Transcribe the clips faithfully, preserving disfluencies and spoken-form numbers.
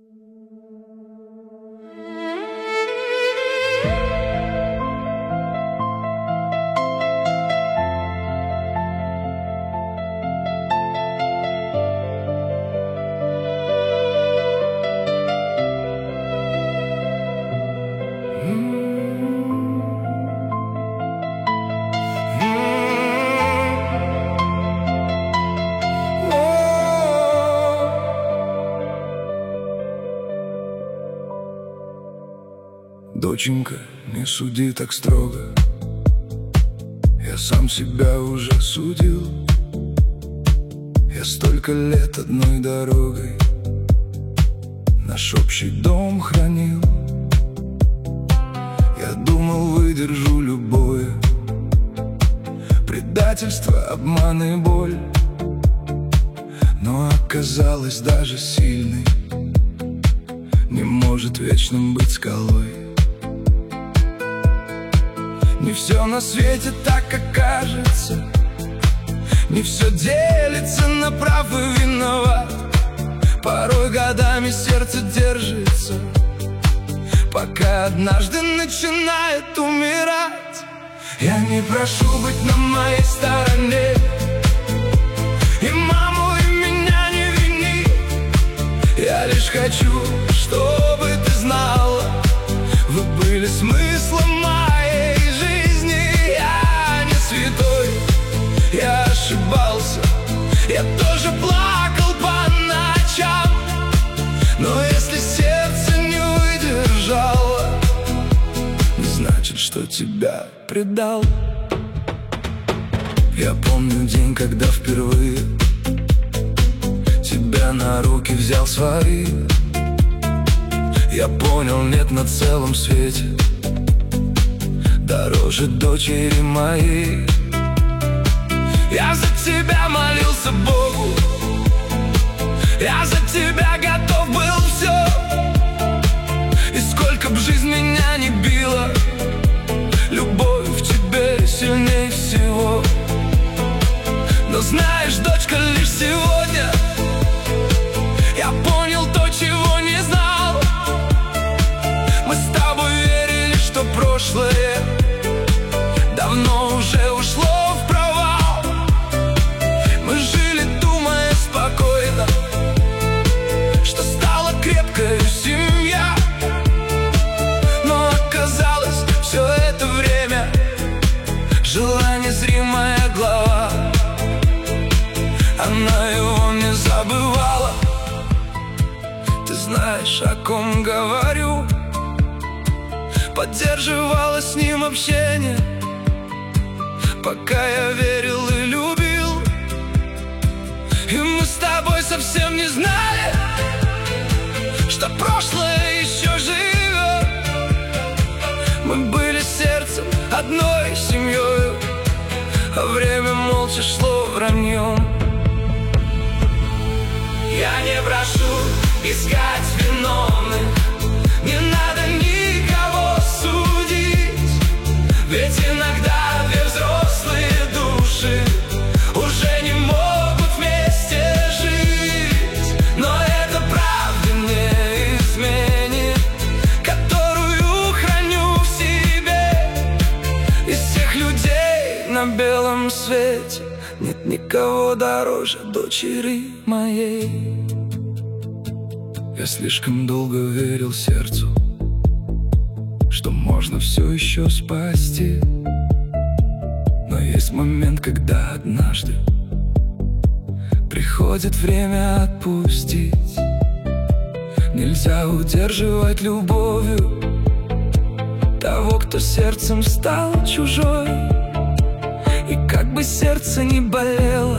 Доченька, не суди так строго, я сам себя уже судил. Я столько лет одной дорогой наш общий дом хранил. Я думал, выдержу любое предательство, обман и боль, но оказалось, даже сильный не может вечным быть скалой. Не все на свете так, как кажется, не все делится на прав и виноват. Порой годами сердце держится, пока однажды начинает умирать. Я не прошу быть на моей стороне, и маму, и меня не вини. Я лишь хочу, чтобы ты знала, вы были смыслом моей жизни. Я не святой, я ошибался, я тоже плакал по ночам. Но если сердце не выдержало, не значит, что тебя предал. Я помню день, когда впервые тебя на руки взял свои. Я понял, нет на целом свете дороже дочери моей. Я за тебя молился Богу, я за тебя готов был все. И сколько б жизнь меня не била, любовь в тебе сильнее всего. Но знаешь, дочка, лишь сегодня я понял то, чего не знал. Мы с тобой верили, что прошлое давно уже ушло в провал. Мы жили, думая спокойно, что стала крепкой семья. Но оказалось, все это время жила незримая глава. Она его не забывала. Ты знаешь, о ком говорю, поддерживала с ним общение, пока я верил и любил. И мы с тобой совсем не знали, что прошлое еще живет. Мы были сердцем одной семьей, а время молча шло враньем. Я не прошу искать виновных, не надо никого судить, ведь иногда две взрослые души уже не могут вместе жить. Но это правда не изменит, которую храню в себе. Из всех людей на белом свете нет никого дороже дочери моей. Я слишком долго верил сердцу, что можно все еще спасти. Но есть момент, когда однажды приходит время отпустить. Нельзя удерживать любовью того, кто сердцем стал чужой. И как бы сердце ни болело,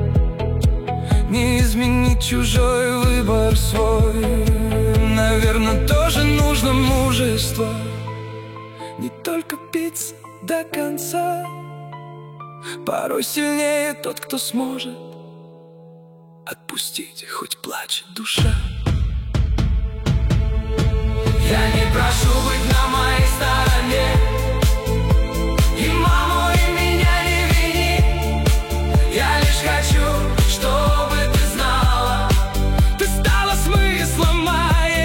не изменить чужой выбор свой. Наверное, тоже нужно мужество, не только биться до конца. Порой сильнее тот, кто сможет отпустить, хоть плачет душа. Я не прошу быть на моей стороне, и маму, и меня не вини. Я лишь хочу, чтобы ты знала, ты стала смыслом моей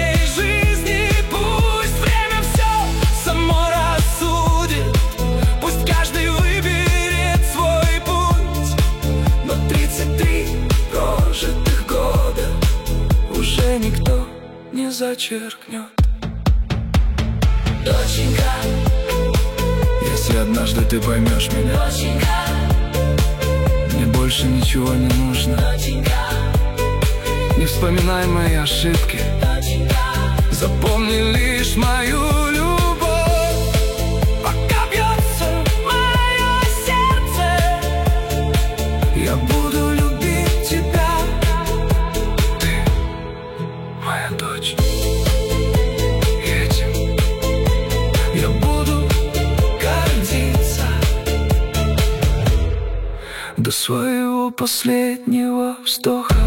уже никто не зачеркнет. Доченька, если однажды ты поймешь меня, доченька, мне больше ничего не нужно. доченька, Не вспоминай мои ошибки, доченька, запомни лишь мою любовь. пока бьется мое сердце, Я буду любить тебя. Ты моя дочь, и этим я буду гордиться до своего последнего вздоха.